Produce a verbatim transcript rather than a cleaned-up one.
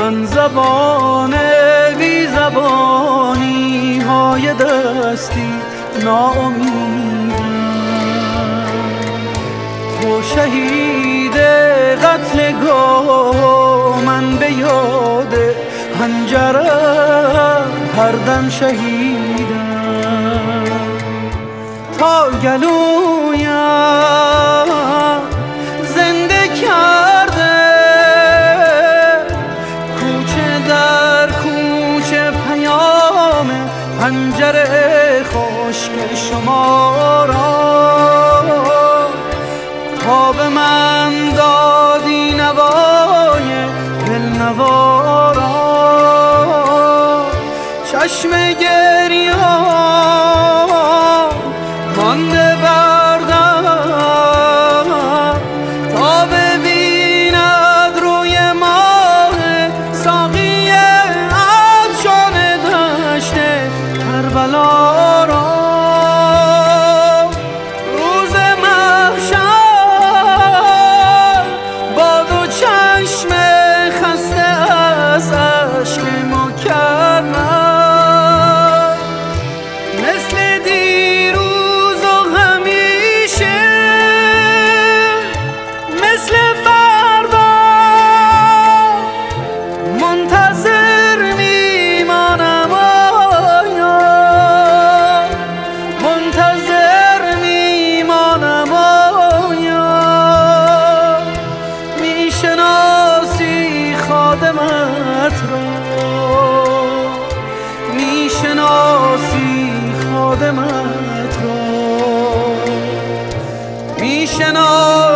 من زبان بی زبانی های دستی ناامیدم. تو شهید قتلگاه، من به یاد حنجره هر دم شهیدم. تا گلویم زنده کرده، کوچه در کوچه پیام حنجره خشک شما را. تا به من دادی نوای دلنوا را، چشم گریان مانده بردم تا ببیند روی ماه ساقی عطشان دشت کربلا را. روز محشر با دو چشم خسته از اشک مکرر، میشناسی خادمت را، میشناسی